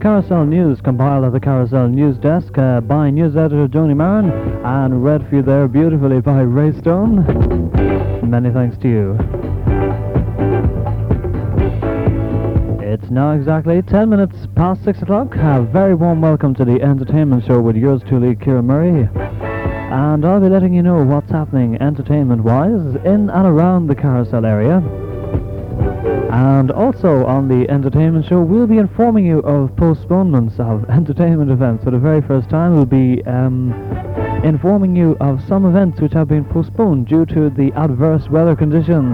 Carousel News, compiled at the Carousel News Desk by news editor Joni Marin, and read for you there beautifully by Ray Stone. Many thanks to you. It's now exactly 10 minutes past 6 o'clock. A very warm welcome to the entertainment show with yours truly, Ciara Murray. And I'll be letting you know what's happening entertainment-wise in and around the Carousel area. And also on the entertainment show, we'll be informing you of postponements of entertainment events. For the very first time, we'll be informing you of some events which have been postponed due to the adverse weather conditions.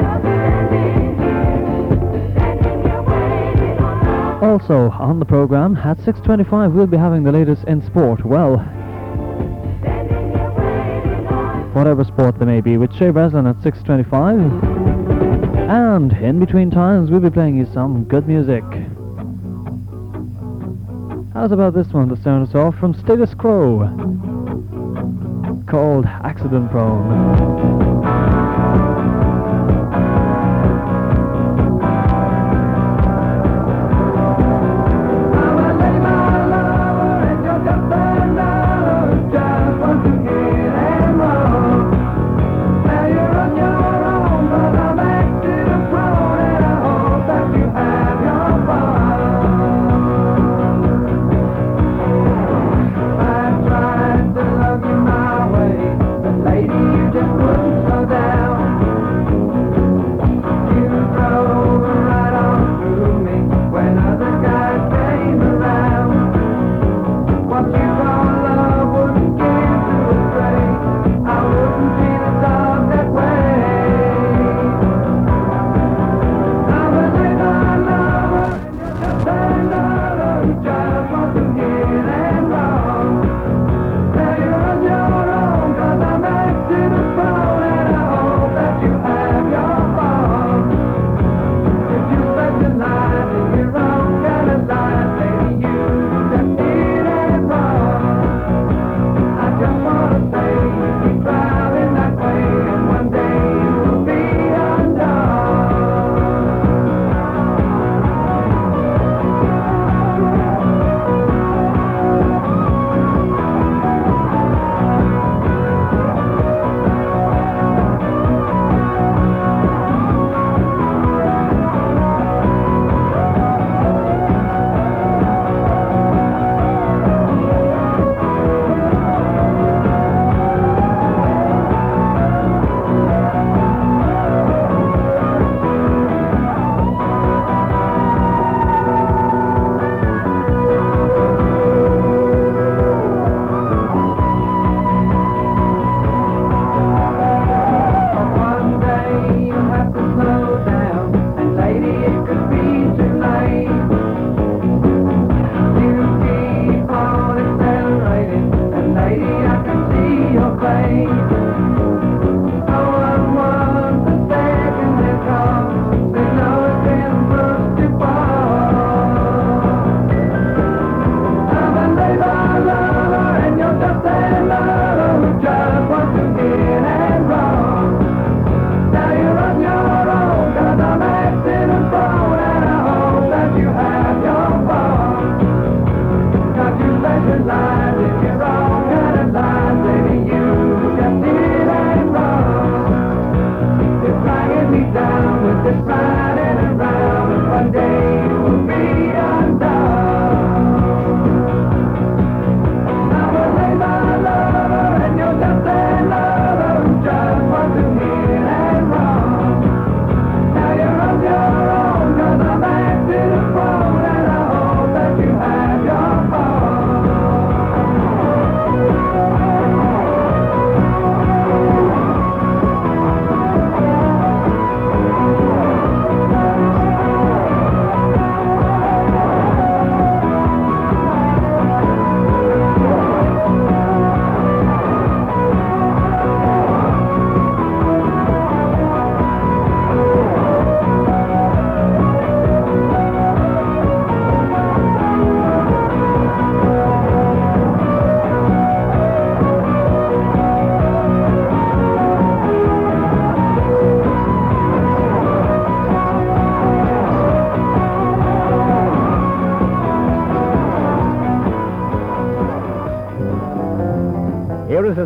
Also on the program at 6:25, we'll be having the latest in sport. Well, whatever sport they may be, with Shay Breslin at 6:25. And in between times, we'll be playing you some good music. How's about this one to start us off from Status Quo, called Accident Prone. Lady, you just wouldn't slow down.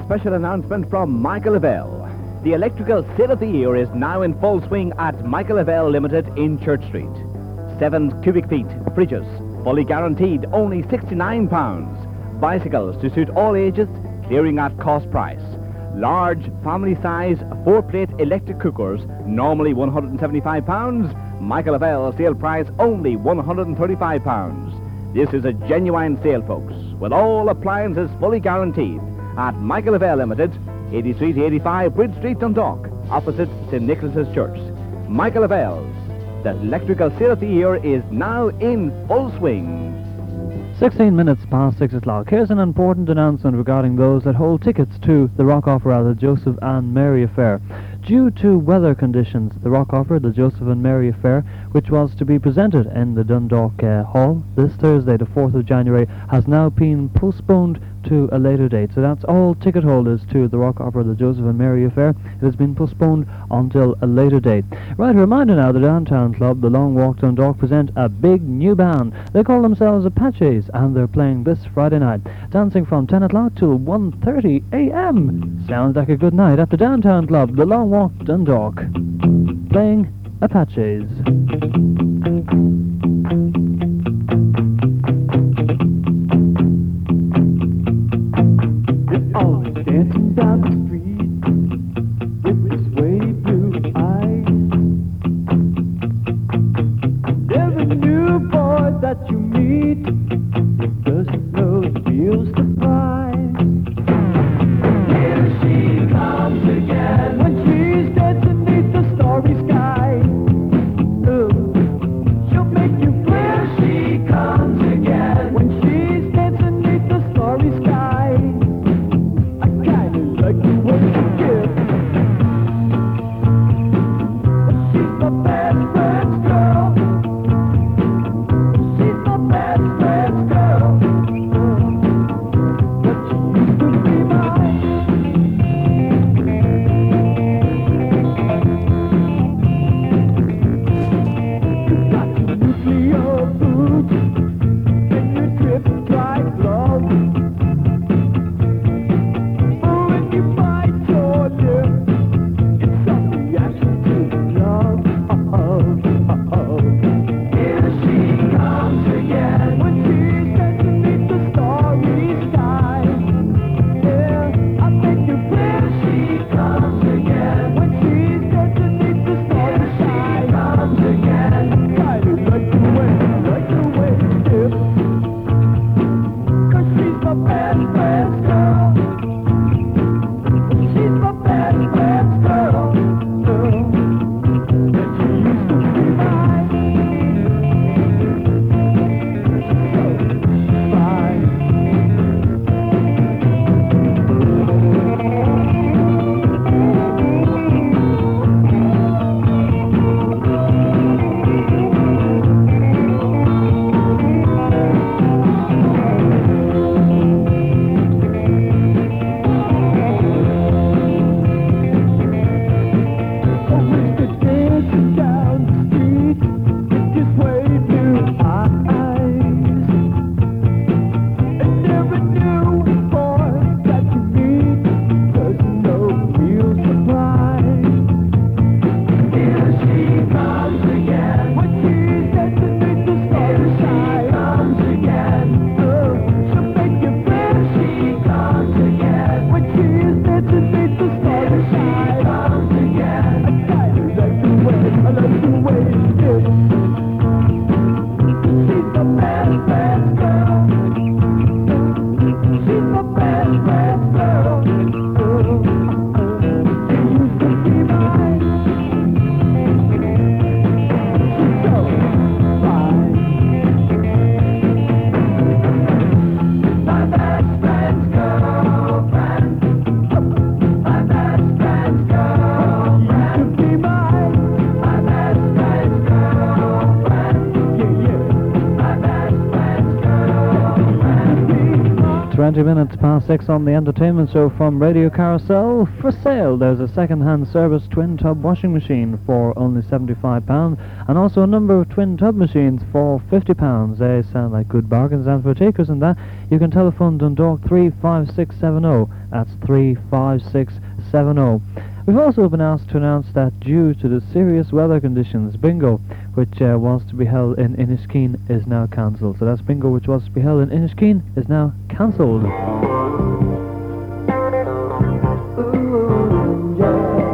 special announcement from Michael Lavelle. The electrical sale of the year is now in full swing at Michael Lavelle Limited in Church Street. 7 cubic feet fridges, fully guaranteed, only £69. Bicycles to suit all ages, clearing at cost price. Large family-size 4-plate electric cookers, normally £175. Michael Lavelle sale price only £135. This is a genuine sale, folks, with all appliances fully guaranteed at Michael Lavelle Limited, 83 to 85 Bridge Street, Dundalk, opposite St. Nicholas's Church. Michael Lavelle's, the electrical sale of the year is now in full swing. 16 minutes past 6 o'clock. Here's an important announcement regarding those that hold tickets to the Rock Opera, the Joseph and Mary Affair. Due to weather conditions, the Rock Opera, the Joseph and Mary Affair, which was to be presented in the Dundalk Hall this Thursday, the 4th of January, has now been postponed to a later date. So that's all ticket holders to the Rock Opera, the Joseph and Mary Affair. It has been postponed until a later date. Right, a reminder now, the Downtown Club, the Long Walk Dundalk, present a big new band. They call themselves Apaches, and they're playing this Friday night, dancing from 10 o'clock till 1:30 a.m. Sounds like a good night at the Downtown Club, the Long Walk Dundalk, playing Apaches. Always dancing down the street with his wavy blue eyes. Every new boy that you meet doesn't know the real surprise. Here she comes again when she's dancing beneath the starry sky. She'll make 20 minutes past 6 on the entertainment show from Radio Carousel. For sale, there's a second-hand service twin tub washing machine for only £75, and also a number of twin tub machines for £50. They sound like good bargains, and for takers and that, you can telephone Dundalk 35670. That's 35670. We've also been asked to announce that due to the serious weather conditions, bingo, which was to be held in Inniskeen, is now cancelled. So that's bingo, which was to be held in Inniskeen, is now cancelled. Ooh, yeah.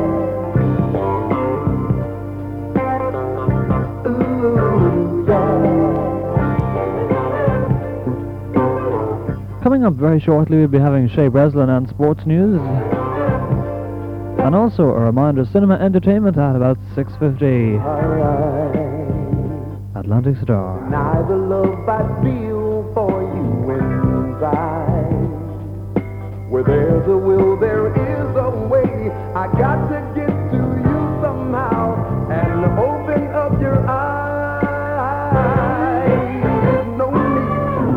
Ooh, yeah. Coming up very shortly, we'll be having Shay Breslin and sports news. And also a reminder, cinema entertainment at about 6:50. Alright. Atlantic Star. Now the love I feel for you inside. Where there's a will, there is a way. I got to get to you somehow and open up your eyes. No need to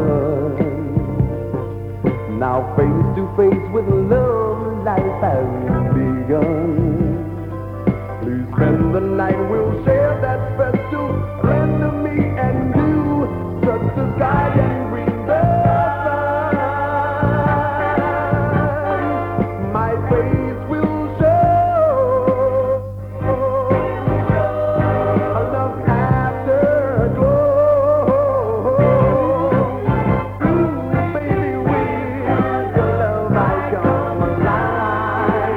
run. Now face to face with love, life has begun. Please spend the night, we'll share that special blend of me and you. Touch the sky and breathe the sun. My face will show enough afterglow. Ooh, baby, with your love I come alive.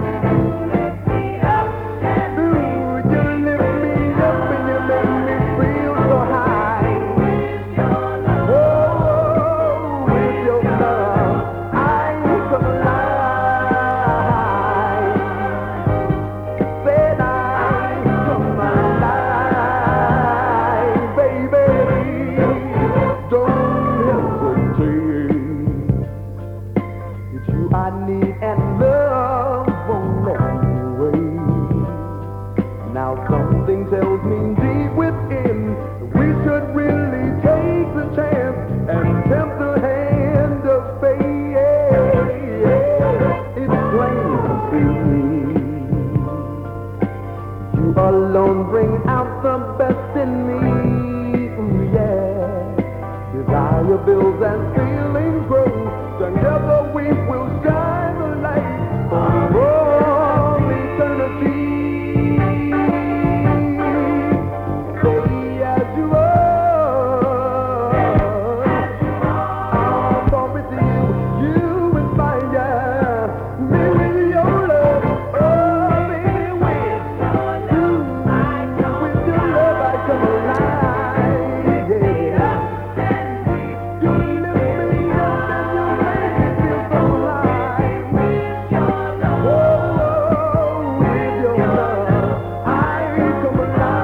I need and love won't let me wait. Now something tells me deep within we should really take the chance and tempt the hand of fate. It's plain to see you alone bring out the best in me. Ooh, yeah. Desire builds and feelings grow. Together we will shine the light for all eternity. Stay as you are. I'll fall with you inspire me with your love. Oh, baby, with your love I come alive. Yeah. You lift me up and you make me feel so alive. Oh, with your love I come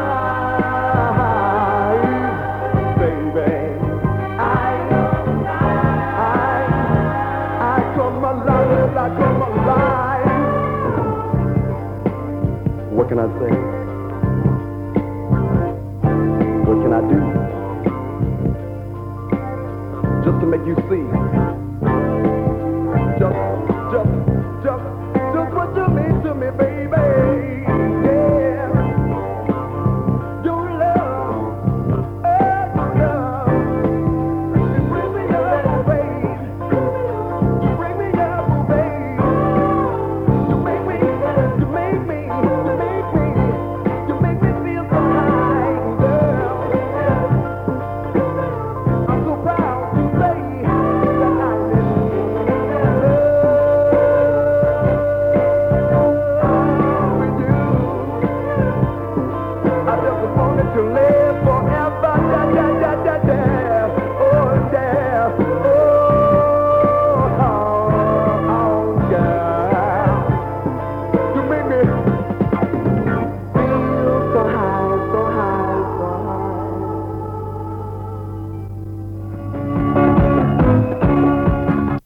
alive, baby. I come alive, I come alive. What can I say? What can I do? Just to make you see